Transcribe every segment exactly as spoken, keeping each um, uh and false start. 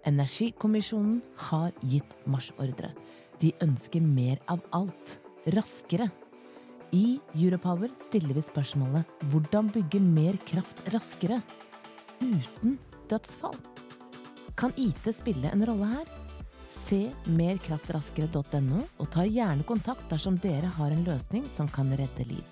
Energikommisjonen har gitt marsjordre. De ønsker mer av alt, raskere. I Europower stiller vi spørsmålet hvordan bygge mer kraft raskere, uten dødsfall. Kan I T spille en rolle her? Se mer kraft raskere punktum no og ta gjerne kontakt dersom dere har en løsning som kan redde liv.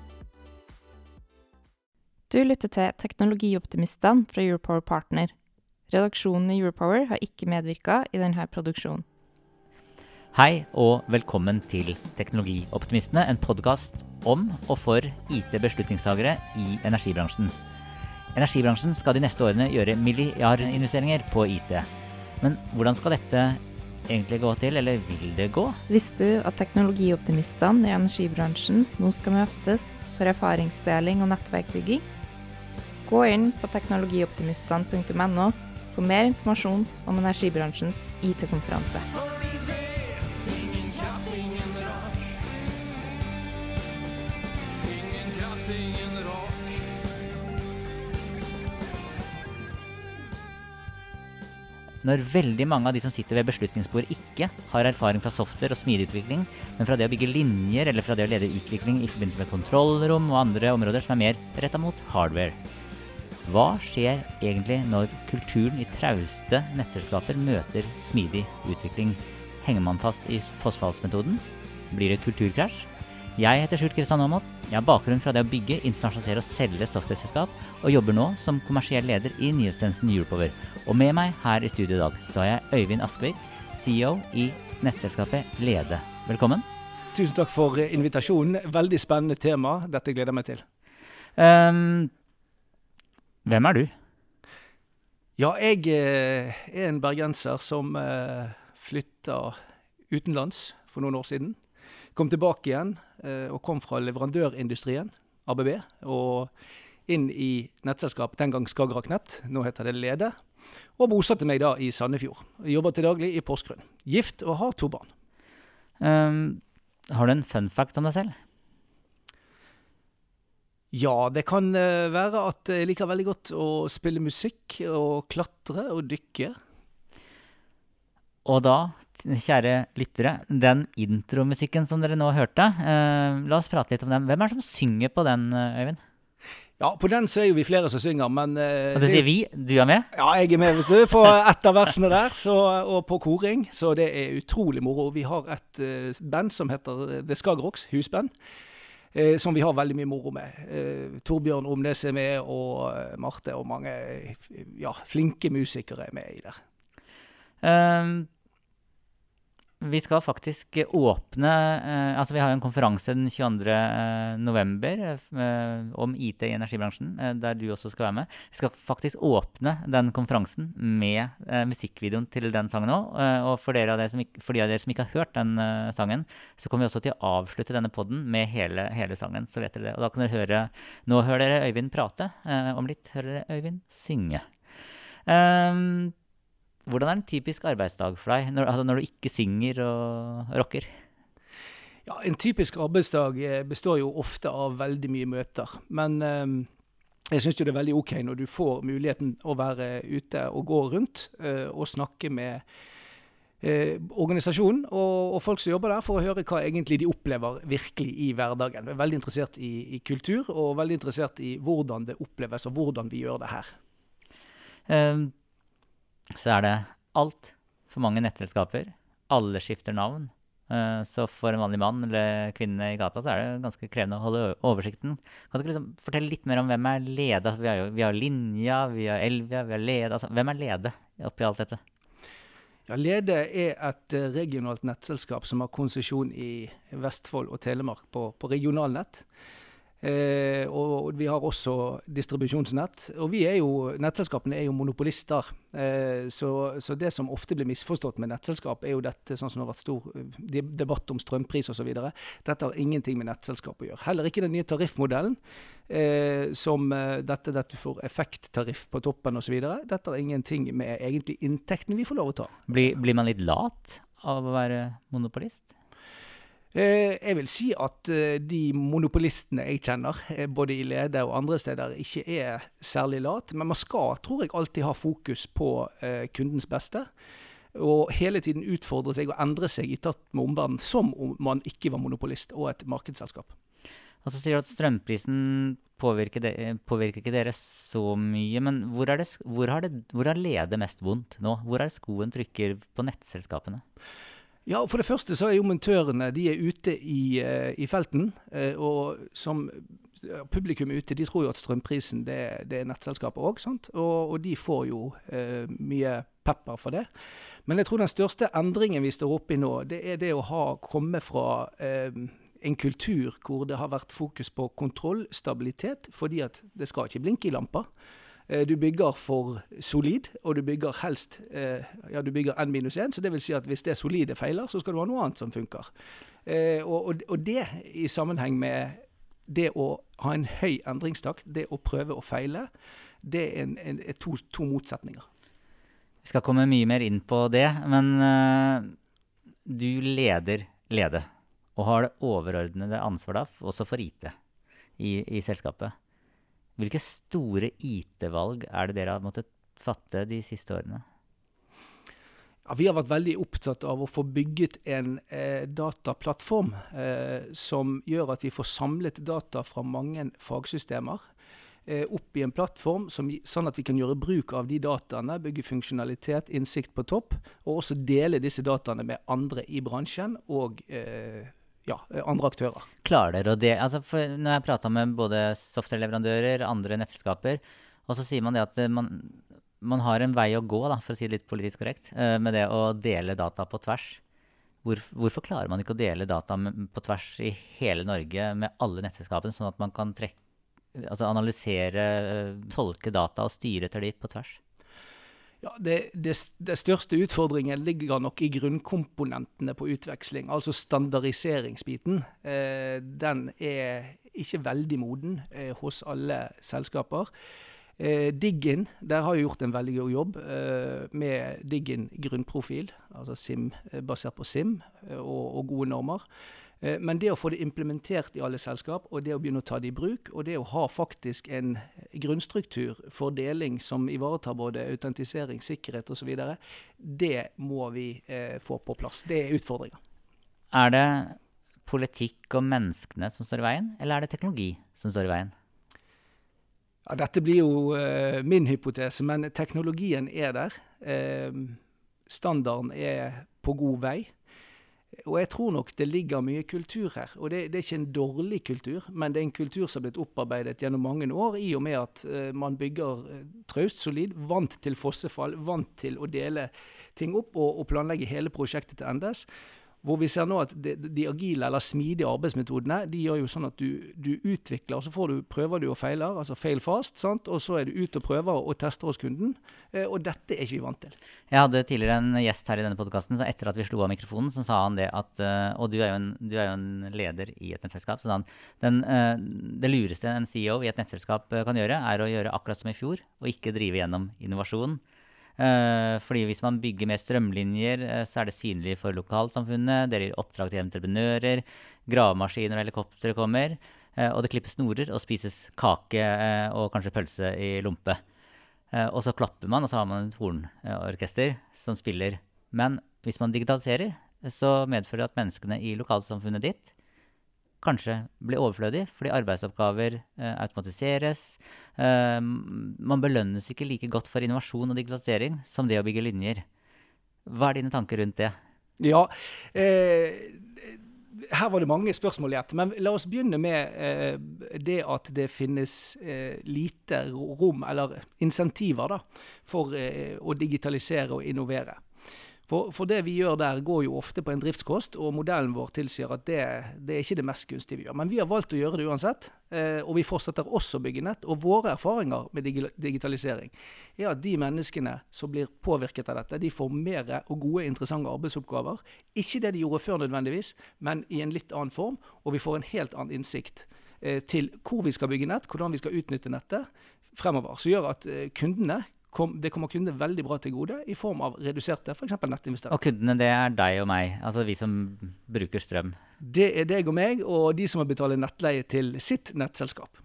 Du lytter til Teknologioptimistene fra Europower Partner. Redaksjonen I Europower har ikke medvirket I denne produksjonen. Hei og velkommen til Teknologioptimistene, en podcast om og for I T-beslutningstagere I energibransjen. Energibransjen skal de neste årene gjøre milliardinvesteringer på I T. Men hvordan skal dette egentlig gå til, eller vil det gå? Visste du at teknologioptimistene I energibransjen nå skal møtes for erfaringsdeling og nettverkbygging? Gå inn på teknologioptimistene punktum no for mer informasjon om energibransjens I T-konferanse. Når veldig mange av de som sitter ved beslutningsbord ikke har erfaring fra software og smidigutvikling, men fra det å bygge linjer eller fra det å lede utvikling I forbindelse med kontrollrom og andre områder som er mer rettet mot hardware. Hva skjer egentlig når kulturen I trauste nettselskaper møter smidig utvikling? Henger man fast I fossfallsmetoden? Blir det kulturkrasj? Jeg heter Sjurt Kristian Aamodt. Jeg har bakgrunn fra det å bygge, internasjonalisere og selge softwareselskap, og jobber nå som kommersiell leder I nyhetstjenesten Europower. Og med meg her I studio I dag, så har jeg Øyvind Askvik, C E O I nettselskapet Lede. Velkommen. Tusen takk for invitasjonen. Veldig spennende tema. Dette gleder jeg meg til. Um, hvem er du? Ja, jeg er en bergenser som flytta utenlands for noen år siden. Kom tilbake igjen og kom fra leverandørindustrien, A B B, og inn I nettselskap, den gang Skagerrak Nett, nå heter det Lede, og bosatte meg da I Sandefjord. Jeg jobber til daglig I Porsgrunn. Gift og har to barn. Um, har du en fun fact om deg selv? Ja, det kan være at jeg liker veldig godt å spille musikk, og klatre og dykke. Og da, kjære lyttere, den intromusikken som dere nå hørte, eh, la oss prate litt om den. Hvem er det som synger på den, Øyvind? Ja, på den så er jo vi flere som synger, men... Eh, og du sier vi, du er med? Ja, jeg er med, vet du, på et av versene der, så, og på koring, så det er utrolig moro. Vi har et uh, band som heter The Skagerraks, husband, eh, som vi har veldig mye moro med. Eh, Torbjørn Omnes er med, og uh, Marte og mange ja, flinke musikere er med I det. Um, Vi skal faktisk åpne, eh, altså vi har jo en konferanse den tjueandre november eh, om I T I energibransjen, eh, der du også skal være med. Vi skal faktisk åpne den konferansen med eh, musikkvideoen til den sangen også, eh, og for, dere av dere som ikke, for de av dere som ikke har hørt den eh, sangen, så kommer vi også til å avslutte denne podden med hele, hele sangen, så vet dere det. Og da kan dere høre, nå hører dere Øyvind prate, eh, om litt hører dere Øyvind synge. Um, Hvordan er en typisk arbeidsdag for deg, når, altså når du ikke synger og rocker? Ja, en typisk arbeidsdag består jo ofte av veldig mye møter. Men eh, jeg synes jo det er veldig ok når du får muligheten å være ute og gå rundt eh, og snakke med eh, organisasjonen og, og folk som jobber der for å høre hva egentlig de opplever virkelig I hverdagen. Jeg er veldig interessert I, I kultur og veldig interessert I hvordan det oppleves og hvordan vi gjør det her. Um, så er det alt for mange nettselskaper. Alle skifter navn. Uh, så for en vanlig mann eller kvinne I gata så er det ganske krevende å holde oversikten. Kan du liksom fortelle litt mer om hvem er Lede? Altså, vi har jo vi har Linja, vi har Elvia, vi har Lede. Altså, hvem er Lede oppi alt dette? Ja, Lede er et regionalt nettselskap som har konsesjon I Vestfold og Telemark på, på regionalnett. Eh, og vi har også distribusjonsnett, og vi er jo, nettselskapene er jo monopolister, eh, så, så det som ofte blir misforstått med nettselskap er jo dette, sånn som det har vært stor debatt om strømpris og så videre. Dette har ingenting med nettselskap å gjøre. Heller ikke den nye tariffmodellen, eh, som eh, dette, dette får effekttariff på toppen og så videre. Dette har ingenting med egentlig inntektene vi får lov å ta. Blir, blir man litt lat av å være monopolist? Eh, jeg vil si at eh, de monopolistene jeg kjenner, eh, både i Lede og andre steder, ikke er særlig lat. Men man skal, tror jeg, alltid ha fokus på eh, kundens beste. Og hele tiden utfordre seg og endre seg i takt med omverdenen, som om man ikke var monopolist og et markedsselskap. Og så sier du at strømprisen påvirker, de, påvirker ikke dere så mye, men hvor, er det, hvor, har det, hvor har Lede mest vondt nå? Hvor er det skoen trykker på nettselskapene? Ja, for det første så er jo montørene, de er ute i, i felten, og som publikum ute, de tror jo at strømprisen det, det er nettselskapet også, sant? Og, og de får jo eh, mye pepper for det. Men jeg tror den største endringen vi står oppe i nå, det er det å ha komme fra eh, en kultur hvor det har vært fokus på kontroll, stabilitet, fordi at det skal ikke blinke i lamper. Du bygger for solid, og du bygger helst eh, ja, du bygger n minus en, så det vil si at hvis det solide feiler, så skal du ha noe annet som funker. Eh, og, og, og det i sammenheng med det å ha en høy endringstakt, det å prøve å feile, det er, en, en, er to, to motsetninger. Vi skal komme mye mer inn på det, men uh, du leder Lede, og har det overordnede ansvar da, også for I T i, i selskapet. Hvilke store I T-valg er det dere har måttet fatte de siste årene? Ja, vi har vært veldig opptatt av å få bygget en eh, dataplattform eh, som gjør at vi får samlet data fra mange fagsystemer eh, opp i en plattform, som, sånn at vi kan gjøre bruk av de dataene, bygge funksjonalitet, innsikt på topp, og også dele disse dataene med andre i bransjen og eh, ja, andre aktører. Klarer dere å det? Altså, for når jeg prater med både softwareleverandører, andre nettselskaper, og så sier man det at man, man har en vei å gå, da, for å si det litt politisk korrekt, med det å dele data på tvers. Hvor, hvorfor klarer man ikke å dele data med, på tvers i hele Norge med alle nettselskapene, sånn at man kan trekke, altså analysere, tolke data og styre etter dit på tvers? Ja, det, det, det største utfordringen ligger nok i grunnkomponentene på utveksling, altså standardiseringsbiten. Eh, den er ikke veldig moden eh, hos alle selskaper. Eh, Diggin, der har jeg gjort en veldig god jobb eh, med Diggin grunnprofil, altså SIM, eh, basert på SIM eh, og, og gode normer. Eh, men det å få det implementert i alle selskap, og det å begynne å ta det i bruk, og det å ha faktisk en grunnstruktur for deling som ivaretar både autentisering, sikkerhet og så videre, det må vi eh, få på plass. Det er utfordringer. Er det politikk og menneskene som står i veien, eller er det teknologi som står i veien? Ja, dette blir jo eh, min hypotese, men teknologien er der. Eh, standarden er på god vei. Og jeg tror nok det ligger mye kultur her, og det, det er ikke en dårlig kultur, men det er en kultur som har blitt opparbeidet gjennom mange år, i og med at uh, man bygger uh, traust, solid, vant til fossefall, vant til å dele ting opp og, og planlegge hele prosjektet til endes. Hvor vi ser nå at de, de agile eller smidige arbeidsmetodene, de gjør jo sånn at du, du utvikler, så får du, prøver du og feiler, altså fail fast, sant? Og så er du ute og prøver og tester hos kunden, eh, og dette er ikke vi vant til. Jeg hadde tidligere en gjest her i denne podcasten, så etter at vi slo av mikrofonen, så sa han det at, uh, og du er, jo en, du er jo en leder i et nettselskap, så han, den, uh, det lureste en C E O i et nettselskap kan gjøre, er å gjøre akkurat som i fjor, og ikke drive gjennom innovasjon. Uh, fordi hvis man bygger mer strømlinjer, uh, så er det synlig for lokalsamfunnet, det gir oppdrag til entreprenører, gravemaskiner og helikopter kommer, uh, og det klippes snorer og spises kake uh, og kanskje pølse i lompe. Uh, og så klapper man, og så har man et hornorkester som spiller. Men hvis man digitaliserer, så medfører det at menneskene i lokalsamfunnet ditt kanskje blir overflødig, fordi arbeidsoppgaver eh, automatiseres. Eh, man belønnes ikke like godt for innovasjon og digitalisering som det å bygge linjer. Hva er dine tanker rundt det? Ja, eh, her var det mange spørsmål i ett, men la oss begynne med eh, det at det finnes eh, lite rom, eller insentiver da, for eh, å digitalisere og innovere. For, for det vi gjør der går jo ofte på en driftskost, og modellen vår tilsier at det, det er ikke det mest gunstige vi gjør. Men vi har valgt å gjøre det uansett, eh, og vi fortsetter også å bygge nett. Og våre erfaringer med dig- digitalisering er at de menneskene som blir påvirket av dette, de får mer og gode, interessante arbeidsoppgaver. Ikke det de gjorde før nødvendigvis, men i en litt annen form, og vi får en helt annen innsikt eh, til hvor vi skal bygge nett, hvordan vi skal utnytte nettet fremover. Så gjør at eh, kundene Kom, det kommer kundene veldig bra til gode i form av reduserte, for eksempel nettinvesteringer. Og kundene, det er deg og meg, altså vi som bruker strøm. Det er deg og meg, og de som har betalt nettleie til sitt nettselskap.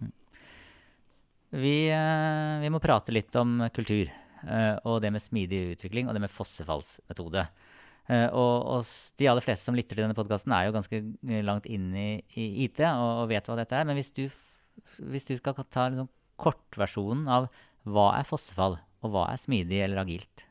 Vi, eh, vi må prate litt om kultur, eh, og det med smidig utvikling, og det med fossefallsmetode. Eh, og, og s- de aller fleste som lytter til denne podcasten er jo ganske langt inn i, i I T, og, og vet hva dette er. Men hvis du, f- hvis du skal ta en sånn kortversjonen av hva er fossefall, og hva er smidig eller agilt?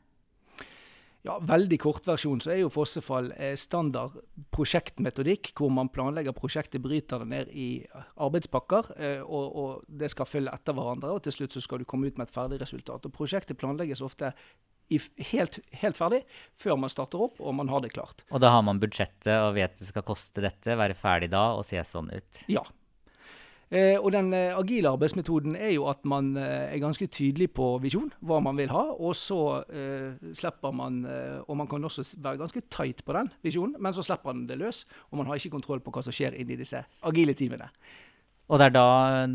Ja, veldig kortversjon så er jo fossefall eh, standard prosjektmetodikk, hvor man planlegger prosjektet, bryter det ned i arbeidspakker, eh, og, og det skal følge etter hverandre, og til slutt så skal du komme ut med et ferdig resultat. Og prosjektet planlegges ofte i, f- helt, helt ferdig, før man starter opp, og man har det klart. Og da har man budsjettet og vet det skal koste dette, være ferdig da og se sånn ut. Ja. Eh, og den eh, agile arbeidsmetoden er jo at man eh, er ganske tydelig på visjon, hva man vil ha, og så eh, slipper man, eh, og man kan også s- være ganske tight på den visjonen, men så slipper man det løs, og man har ikke kontroll på hva som skjer inni disse agile teamene. Og det er da,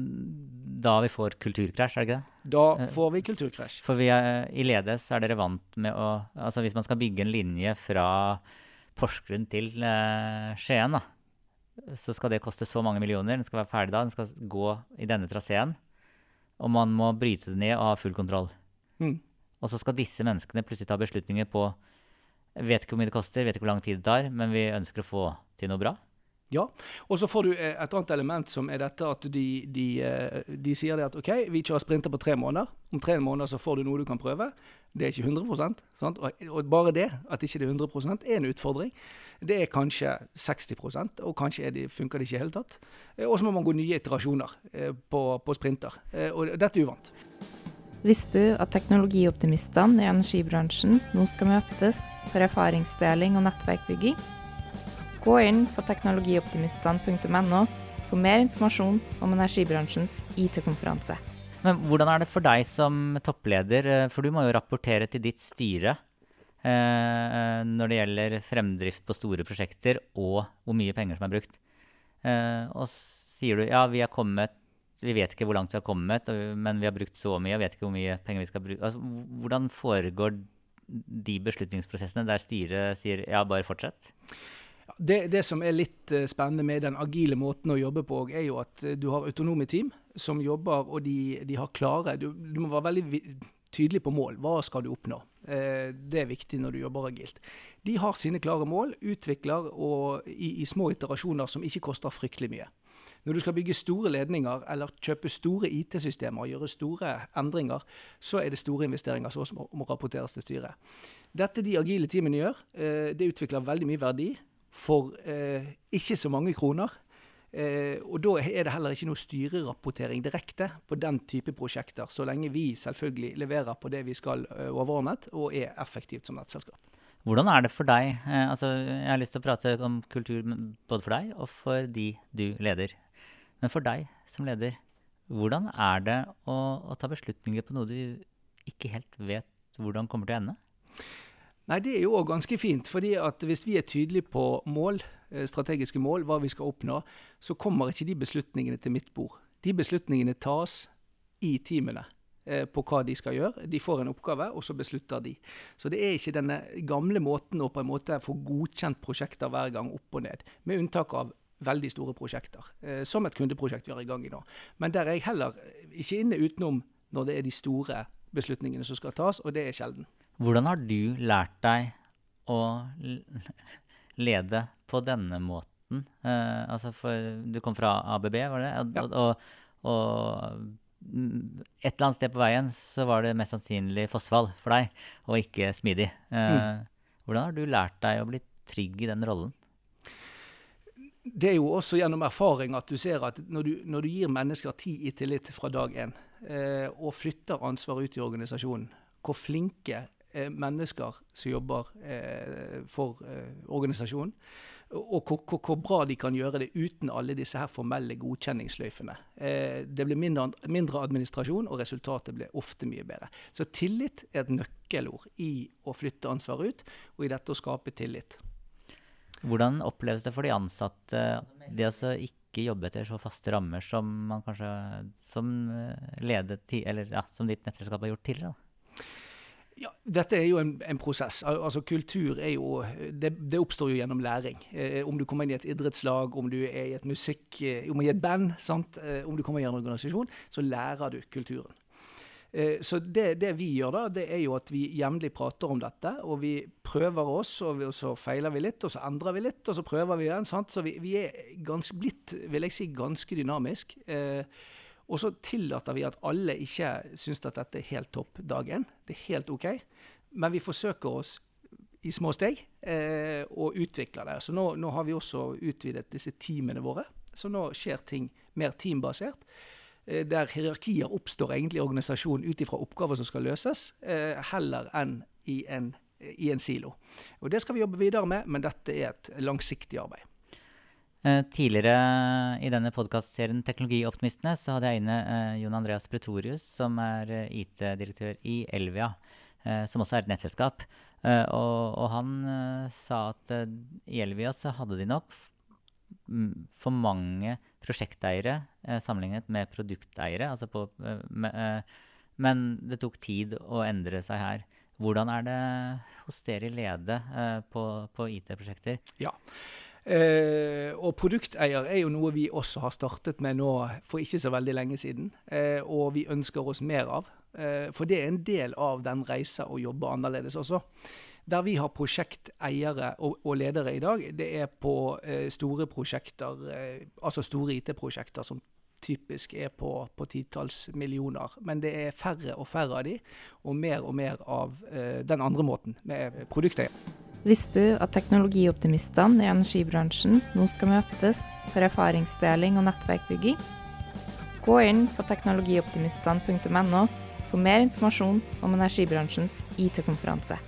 da vi får kulturkrasj, er det ikke det? Da Eh. får vi kulturkrasj. For vi er, i Ledes er dere vant med å, altså hvis man skal bygge en linje fra Porsgrunn til eh, Skien, da, så skal det koste så mange millioner, den skal være ferdig da, den skal gå i denne traseen, og man må bryte det ned og ha full kontroll. Mm. Og så skal disse menneskene plutselig ta beslutninger på, vet ikke hvor mye det koster, vet ikke hvor lang tid det tar, men vi ønsker å få til noe bra. Ja, og så får du eh, et annet element som er dette at de, de, eh, de sier det at ok, vi kjører sprinter på tre måneder. Om tre måneder så får du noe du kan prøve. Det er ikke hundre prosent, sant? Og, og bare det, at ikke det er hundre prosent, er en utfordring. Det er kanskje seksti prosent, og kanskje er det, funker det ikke i hele tatt. Eh, Og så må man gå nye iterasjoner eh, på, på sprinter, eh, og dette er uvant. Visste du at teknologioptimistene i energibransjen nå skal møtes for erfaringsdeling og nettverkbygging? Gå inn på teknologioptimistene punktum no for mer informasjon om energibransjens I T-konferanse. Men hvordan er det for deg som toppleder, eh, for du må jo rapportere til ditt styre eh, når det gjelder fremdrift på store prosjekter og hvor mye penger som er brukt. Eh, og s- sier du, ja, vi har kommet, vi vet ikke hvor langt vi har kommet, og, men vi har brukt så mye, og vet ikke hvor mye penger vi skal bruke. Altså, h- hvordan foregår de beslutningsprosessene der styret sier, ja, bare fortsett? Ja, Det, det som er litt eh, spennende med den agile måten å jobbe på, er jo at eh, du har autonome team som jobber, og de, de har klare, du, du må være veldig vi- tydelig på mål. Hva skal du oppnå? Eh, det er viktig når du jobber agilt. De har sine klare mål, utvikler og i, i små iterasjoner som ikke koster fryktelig mye. Når du skal bygge store ledninger eller kjøpe store I T-systemer og gjøre store endringer, så er det store investeringer som også må, må rapporteres til styret. Dette de agile teamene gjør, eh, det utvikler veldig mye verdi for eh, ikke så mange kroner. Eh, og da er det heller ikke noe styrerapportering direkte på den type prosjekter, så lenge vi selvfølgelig leverer på det vi skal eh, overordnet og er effektivt som nettselskap. Hvordan er det for deg? Eh, altså, jeg har lyst til å prate om kultur men både for deg og for de du leder. Men for deg som leder, hvordan er det å, å ta beslutninger på noe du ikke helt vet hvordan kommer til å ende? Nei, det er jo også ganske fint, fordi at hvis vi er tydelige på mål, eh, strategiske mål, hva vi skal oppnå, så kommer ikke de beslutningene til mitt bord. De beslutningene tas i teamene eh, på hva de skal gjøre. De får en oppgave, og så beslutter de. Så det er ikke denne gamle måten å på en måte få godkjent prosjekter hver gang opp og ned, med unntak av veldig store prosjekter, eh, som et kundeprosjekt vi er i gang i nå. Men der er jeg heller ikke inne utenom når det er de store beslutningene som skal tas, og det er sjelden. Hvordan har du lært deg å l- lede på denne måten? Eh, altså for, du kom fra A B B, var det? Og, Ja. og, og mm, et eller annet sted på veien så var det mest sannsynlig fossefall for deg, og ikke smidig. Eh, Hvordan har du lært deg å bli trygg i den rollen? Det er jo også gjennom erfaring at du ser at når du, når du gir mennesker tid i tillit fra dag én, eh, og flytter ansvar ut i organisasjonen, hvor flinke eh, mennesker som jobber eh, for eh, organisasjonen, og hvor, hvor, hvor bra de kan gjøre det uten alle disse her formelle godkjenningsløyfene. Eh, det blir mindre, mindre administrasjon, og resultatet blir ofte mye bedre. Så tillit er et nøkkelord i å flytte ansvar ut, og i dette å skape tillit. Hvordan oppleves det for de ansatte, det altså ikke jobbe etter så faste rammer som man kanskje som eh, ledet, ti- eller ja, som ditt nettselskap har gjort tidligere? Da? Ja, dette er jo en, en prosess. Al- Altså kultur er jo, det, det oppstår jo gjennom læring. Eh, om du kommer inn i et idrettslag, om du er i et musikk, eh, om du er i et band, sant? Eh, om du kommer i en organisasjon, så lærer du kulturen. Eh, så det, det vi gjør da, det er jo at vi jevnlig prater om dette, og vi prøver oss, og, vi, og så feiler vi litt, og så endrer vi litt, og så prøver vi igjen, sant? Så vi, vi er ganske blitt, vil jeg si, ganske dynamisk. Eh, Og så tillater vi at alle ikke synes at dette er helt topp dagen. Det er helt ok. Men vi forsøker oss i små steg eh, og utvikler det. Så nå, nå har vi også utvidet disse teamene våre. Så nå skjer ting mer teambasert. Eh, der hierarkier oppstår egentlig i organisasjonen ut ifra oppgaver som skal løses, eh, heller enn i en, i en silo. Og det skal vi jobbe videre med, men dette er et langsiktig arbeid. Eh, Tidligere i denne podcastserien Teknologioptimistene så hadde jeg inne eh, Jon Andreas Pretorius, som er eh, I T-direktør i Elvia, eh, som også er et nettselskap. Eh, og, og han eh, sa at eh, i Elvia så hadde de nok f- m- for mange prosjekteiere eh, sammenlignet med produkteiere. Altså på, eh, med, eh, men det tok tid å endre seg her. Hvordan er det hos dere i Lede eh, på, på I T-prosjekter? Ja. Eh, og produkteier er jo noe vi også har startet med nå for ikke så veldig lenge siden, eh, og vi ønsker oss mer av, eh, for det er en del av den reisen å jobbe annerledes også. Der vi har prosjekteiere og, og ledere i dag, det er på eh, store prosjekter, eh, altså store I T-prosjekter som typisk er på, på titalls millioner, men det er færre og færre av de, og mer og mer av eh, den andre måten med produkteier. Visste du at teknologioptimistene i energibransjen nå skal møtes for erfaringsdeling og nettverkbygging? Gå inn på teknologioptimistene punktum no for mer informasjon om energibransjens I T-konferanse.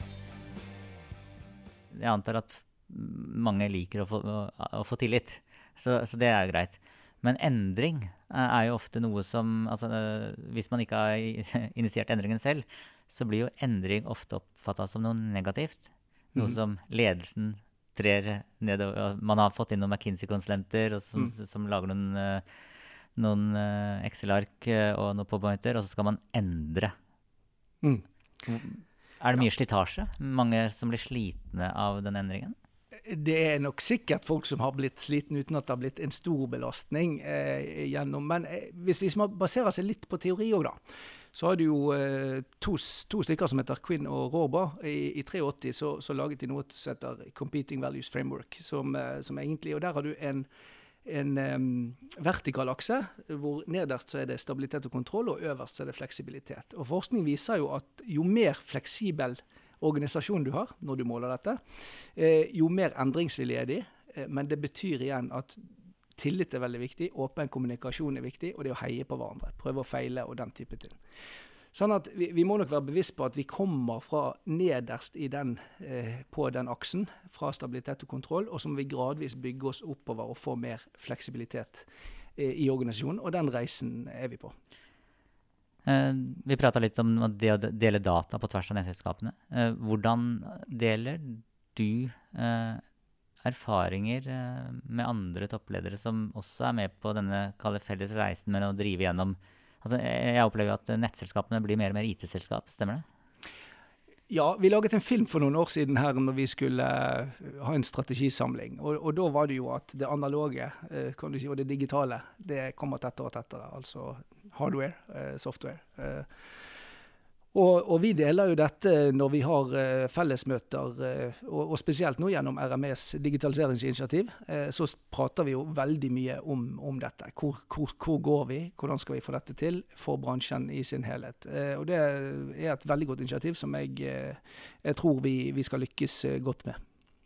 Jeg antar at mange liker å få, å, å få tillit, så, så det er jo greit. Men endring eh, er jo ofte noe som, altså eh, hvis man ikke har i- initiert endringen selv, så blir jo endring ofte oppfattet som noe negativt. Noe Mhm. som ledelsen trer nedover. Man har fått inn noen McKinsey-konsulenter og som, Mm. som lager noen, eh, noen eh, Excel-ark eh, og noen PowerPointer, og så skal man endre. Mm. Er det mye slitasje? Mange som blir slitne av den endringen? Det er nok sikkert folk som har blitt sliten uten at det har blitt en stor belastning eh, gjennom. Men eh, hvis, hvis man baserer seg litt på teori også da, så har du jo eh, to, to stykker som heter Quinn og Rohrbaugh. I, i åttitre så, så laget de noe som heter Competing Values Framework, som, eh, som egentlig, og der har du en, en um, vertikal akse, hvor nederst så er det stabilitet og kontroll, og øverst så er det fleksibilitet. Og forskning viser jo at jo mer fleksibel organisasjon du har når du måler dette, eh, jo mer endringsvillig er de, eh, men det betyr igjen at tillit er veldig viktig, åpen kommunikasjon er viktig, og det å heie på hverandre, prøve å feile og den type ting. Sånn at vi, vi må nok være bevisst på at vi kommer fra nederst i den, eh, på den aksen, fra stabilitet og kontroll, og så må vi gradvis bygge oss oppover og få mer fleksibilitet eh, i organisasjonen, og den reisen er vi på. Eh, vi pratet litt om det å dele data på tvers av nettselskapene. Eh, hvordan deler du eh, erfaringer eh, med andre toppledere som også er med på denne kalde felles reisen med å drive gjennom? Altså, jeg jeg opplever jo at nettselskapene blir mer og mer I T-selskap, stemmer det? Ja, vi laget en film for noen år siden her når vi skulle eh, ha en strategisamling. Og, og da var det jo at det analoge eh, kan du si, og det digitale, det kommer tettere og tettere. Altså hardware, eh, software. Eh, og, og vi deler jo dette når vi har eh, fellesmøter, eh, og, og spesielt nå gjennom R M E's digitaliseringsinitiativ, eh, så prater vi jo veldig mye om, om dette. Hvor, hvor, hvor går vi? Hvordan skal vi få dette til for bransjen i sin helhet? Eh, og det er et veldig godt initiativ som jeg, eh, jeg tror vi, vi skal lykkes eh, godt med.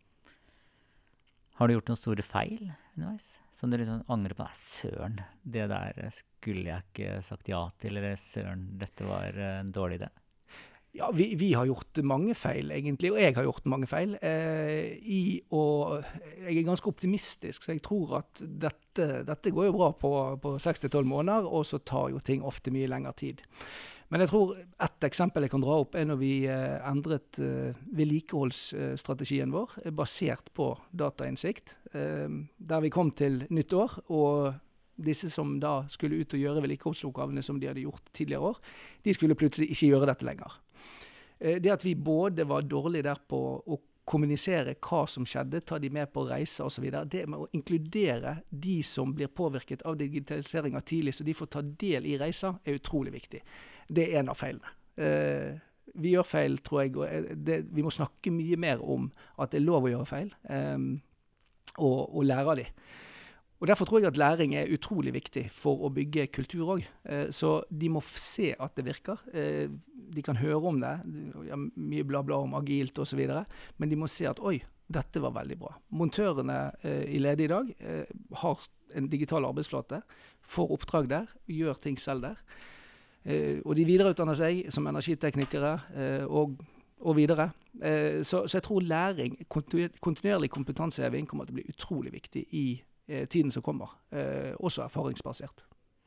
Har du gjort noen store feil underveis? Som du liksom angrer på? Nei, søren, det der skulle jeg ikke sagt ja til, eller søren, dette var en dårlig idé. Ja, vi, vi har gjort mange feil egentlig, og jeg har gjort mange feil. Eh, i, og jeg er ganske optimistisk, så jeg tror at dette, dette går jo bra på, på seks til tolv måneder, og så tar jo ting ofte mye lengre tid. Men jeg tror et eksempel jeg kan dra opp er når vi eh, endret eh, vedlikeholdsstrategien vår, eh, basert på datainnsikt, eh, der vi kom til nytt år, og disse som da skulle ut og gjøre vedlikeholdsoppgavene som de hadde gjort tidligere år, de skulle plutselig ikke gjøre dette lenger. Det at vi både var dårlige der på å kommunisere hva som skjedde, ta de med på reiser og så videre. Det med å inkludere de som blir påvirket av digitaliseringen tidlig, så de får ta del i reiser, er utrolig viktig. Det er en av feilene. Eh, vi gjør feil, tror jeg, og det, vi må snakke mye mer om at det er lov å gjøre feil, eh, og, og lære av de. Og derfor tror jeg at læring er utrolig viktig for å bygge kultur også. Eh, så de må se at det virker. Eh, de kan høre om det, ja, mye bla bla om agilt og så videre, men de må se at oi, dette var veldig bra. Montørene eh, i Lede i dag eh, har en digital arbeidsflate, får oppdrag der, gjør ting selv der. Eh, og de videreutdanner seg som energiteknikere eh, og, og videre. Eh, så, så jeg tror læring, kontinuer, kontinuerlig kompetanseheving kommer til å bli utrolig viktig i tiden som kommer, eh, også erfaringsbasert.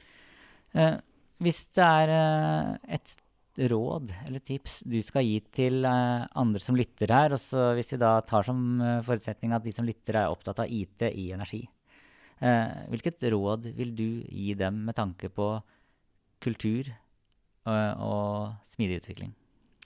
Eh, hvis det er eh, et råd eller tips du skal gi til eh, andre som lytter her, og så hvis vi da tar som eh, forutsetning at de som lytter er opptatt av I T i energi, eh, hvilket råd vil du gi dem med tanke på kultur og, og smidig utvikling?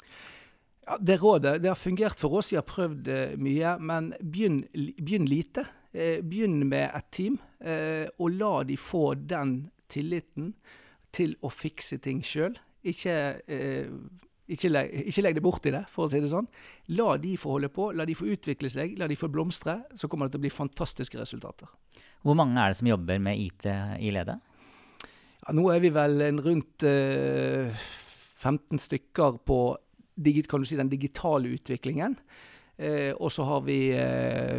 Ja, det rådet, det har fungert for oss, vi har prøvd uh, mye, men begynn, begynn lite. Eh, begynn med et team, eh, og la de få den tilliten til å fikse ting selv. Ikke, eh, ikke, leg, ikke legg det bort i det, for å si det sånn. La de få holde på, la de få utvikle seg, la de få blomstre, så kommer det til å bli fantastiske resultater. Hvor mange er det som jobber med I T i Lede? Ja, nå er vi vel en rundt eh, femten stykker på kan du si, den digitale utviklingen. Eh, og så har vi eh,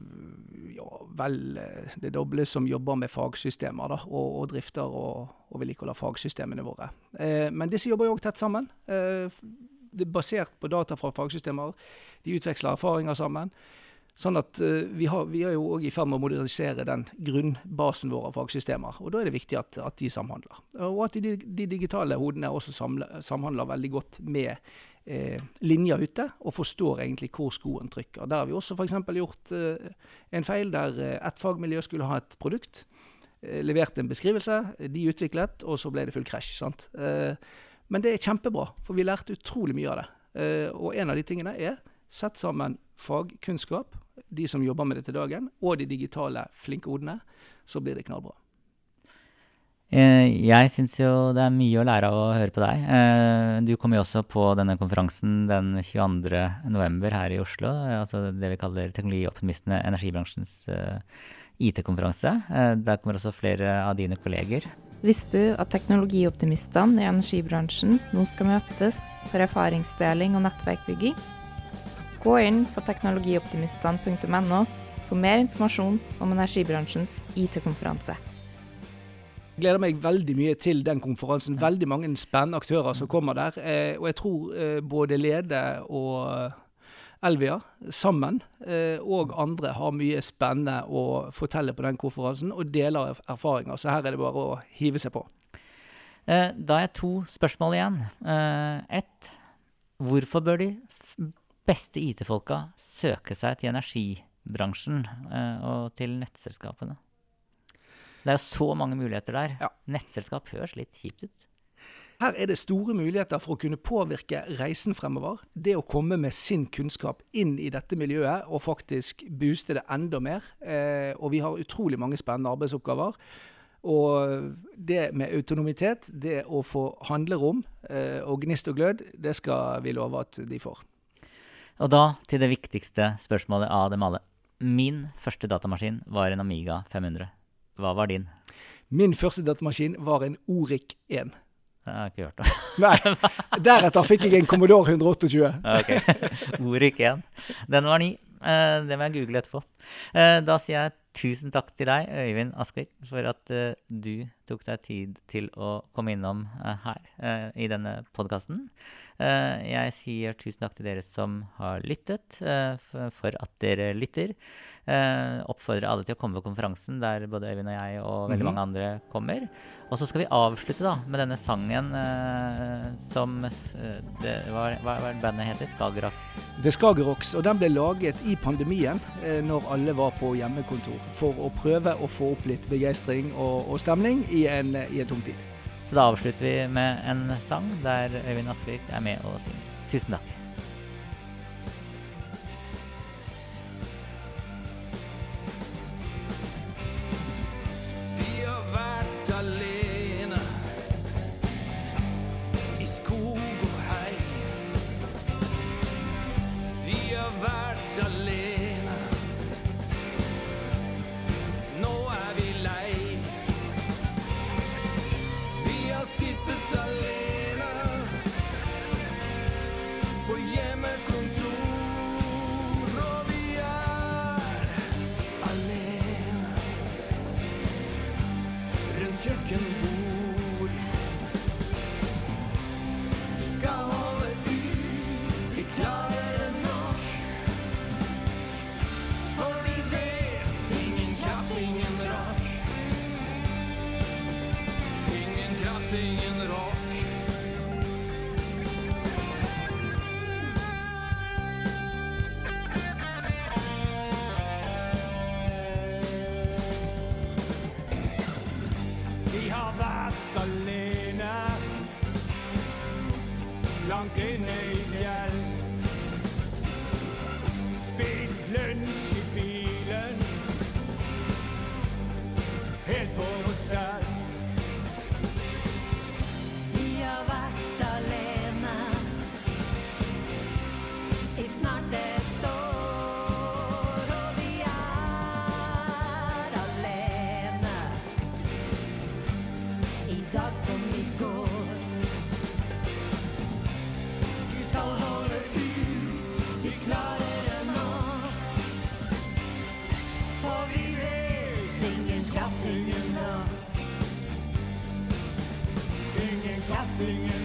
ja, vel det doble som jobber med fagsystemer da, og, og drifter og, og vedlikeholder fagsystemene våre. Eh, men disse jobber jo også tett sammen. Eh, det er basert på data fra fagsystemer. De utveksler erfaringer sammen. Sånn at uh, vi, har, vi er jo også i ferd med å modernisere den grunnbasen vår av fagsystemer, og da er det viktig at, at de samhandler. Og at de, de digitale hodene også samle, samhandler veldig godt med eh, linjer ute, og forstår egentlig hvor skoen trykker. Der har vi også for eksempel gjort eh, en feil der eh, et fagmiljø skulle ha et produkt, eh, leverte en beskrivelse, de utviklet, og så ble det full krasj. Sant? Eh, men det er kjempebra, for vi lærte utrolig mye av det. Eh, og en av de tingene er sett sammen fagkunnskap, de som jobber med det til dagen, og de digitale flinke hodene, så blir det knallbra. Jeg synes jo det er mye å lære av å høre på deg. Du kommer jo også på denne konferansen den tjueandre november her i Oslo, altså det vi kaller Teknologioptimistene, energibransjens I T-konferanse. Der kommer også flere av dine kolleger. Visste du at teknologioptimistene i energibransjen nå skal møtes for erfaringsdeling og nettverkbygging? Gå inn på teknologioptimistene punktum no for mer informasjon om energibransjens I T-konferanse. Jeg gleder meg veldig mye til den konferansen. Veldig mange spennende aktører som kommer der. Eh, og jeg tror eh, både Lede og Elvia sammen eh, og andre har mye spennende å fortelle på den konferansen og deler erfaringer. Så her er det bare å hive seg på. Eh, da er to spørsmål igjen. Eh, ett, hvorfor bør de beste I T-folka søke seg til energibransjen eh, og til nettselskapene? Det er jo så mange muligheter der. Ja. Nettselskap høres litt kjipt ut. Her er det store muligheter for å kunne påvirke reisen fremover. Det å komme med sin kunnskap inn i dette miljøet og faktisk booste det enda mer. Eh, og vi har utrolig mange spennende arbeidsoppgaver. Og det med autonomitet, det å få handlerom eh, og gnist og glød, det skal vi love at de får. Og da til det viktigste spørsmålet av dem alle. Min første datamaskin var en Amiga fem hundre. Hva var din? Min første datamaskin var en Oric én. Det har jeg ikke hørt om. Nei, deretter fikk jeg en Commodore one twenty. Ok, Oric én. Den var ny. Eh, det må jeg google etterpå. Eh, da sier jeg tusen takk til deg, Øyvind Askvik, for at uh, du tok deg tid til å komme innom uh, her uh, i denne podcasten. Uh, jeg sier tusen takk til dere som har lyttet, uh, for, for at dere lytter. Uh, oppfordrer alle til å komme på konferansen der både Øyvind og jeg og veldig mm-hmm. mange andre kommer. Og så skal vi avslutte da med denne sangen uh, som uh, det, hva, hva er bandet heter? Skagerrak? Det er Skagerraks, og den ble laget i pandemien uh, når alle var på hjemmekontor, for å prøve å få opp litt begeistring og, og stemning i en, i en tung tid. Så da avslutter vi med en sang der Øyvind Askvik er med og synger. Tusen takk. Vi har vært alene i skog og hei. Vi har vært alene. Nå er vi lei. Vi har sittet alene på hjemmekontor, og vi er alene rundt kjøkkenbord. Vi skal holde ut, vi klarer det nok, for vi vet ingen kraft, ingen rock. Ingen kraft, ingen rock. Vi har vært alene langt inne i fjell. Spist lunsj i bilen helt for oss selv. Vi har vært alene i snart et år, og vi er alene i dag som i går. Vi skal holde ut, vi klarer det nå, for vi vet ingen kraft, ingen rock. Ingen kraft, ingen